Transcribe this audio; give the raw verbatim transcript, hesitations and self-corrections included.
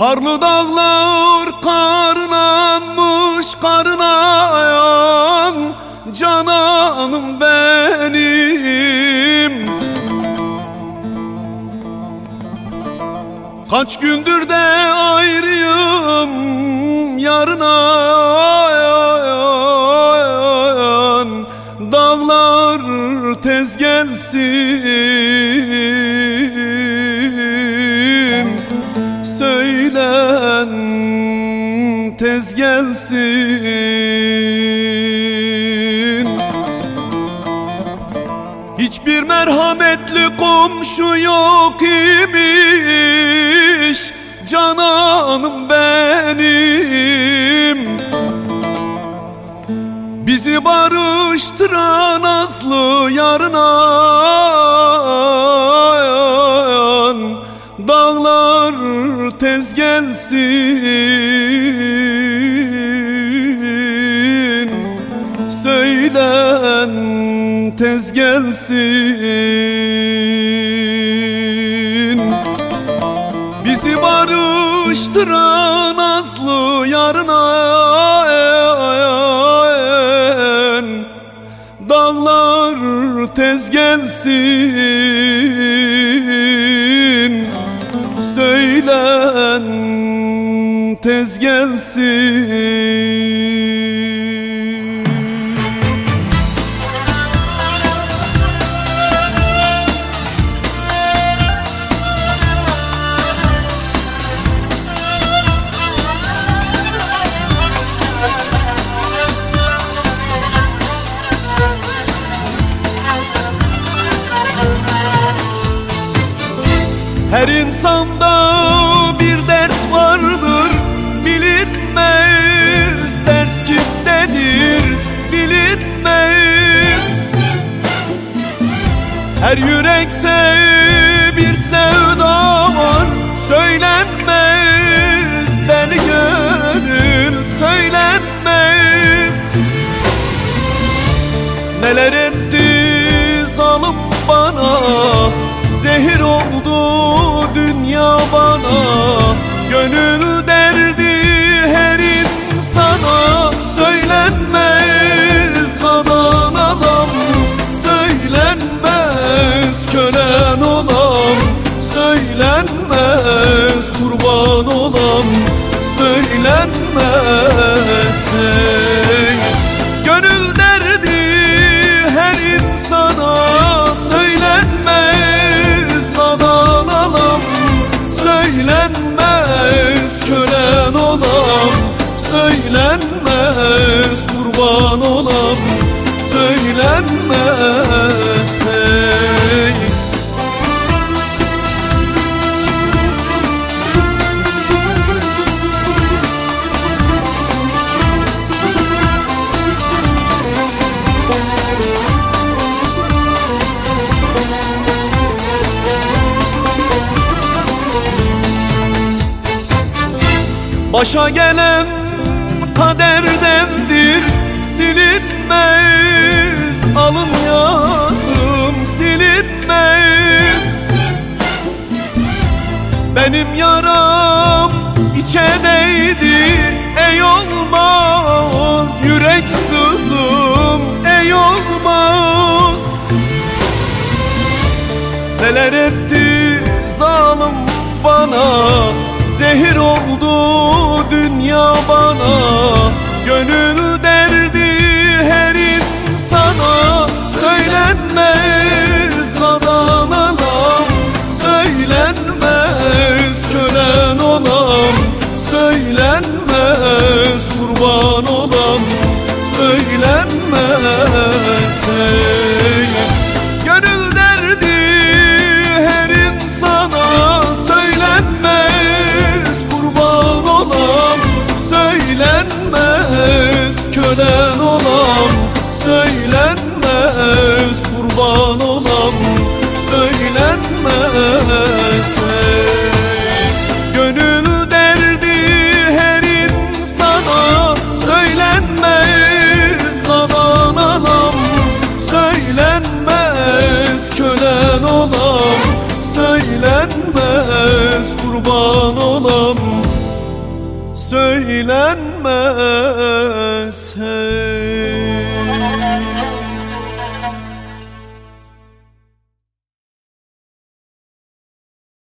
Karlı dağlar karlanmış karnayan, cananım benim. Kaç gündür de ayrıyım yarından, dağlar tez gelsin, söylen tez gelsin. Hiçbir merhametli komşu yok imiş, cananım benim. Bizi barıştıran nazlı yarından, dağlar tez gelsin, söylen tez gelsin. Bizi barıştıran nazlı yarından, dağlar tez gelsin, söylen tez gelsin. Her insanda bir dert vardır, bilinmez dert kimdedir, bilinmez. Her yürekte bir sevda var, söylenmez deli gönül, söylenmez. Neler etti zalim bana, zehir oldu dünya bana. Gönül derdi her insana, söylenmez kadan adam, söylenmez kölen olam, söylenmez kurban olam, söylenmez. Hey, gönül derdi her insana, söylenmez kadan adam, söylenmez kölen olam, söylenmez kurban olam, söylenmez. Hey, başa gelen kaderdendir, silinmez alın yazım, silinmez. Benim yaram içe değdi, ey olmaz yürek sızım, ey olmaz. Neler etti zalim bana, zehir oldu dünya bana. Gönül derdi her insana, söylenmez kadan adam, söylenmez kölen olam, söylenmez kurban olam, söylenmez. Hey, gönül derdi her insana, söylenmez kurban olam, söylenmez kölen olam, söylenmez kurban olam, söylenmez. Hey, gönül derdi her insana, söylenmez kadan adam, söylenmez kölen olam, söylenmez kurban olam, söylenmez hey.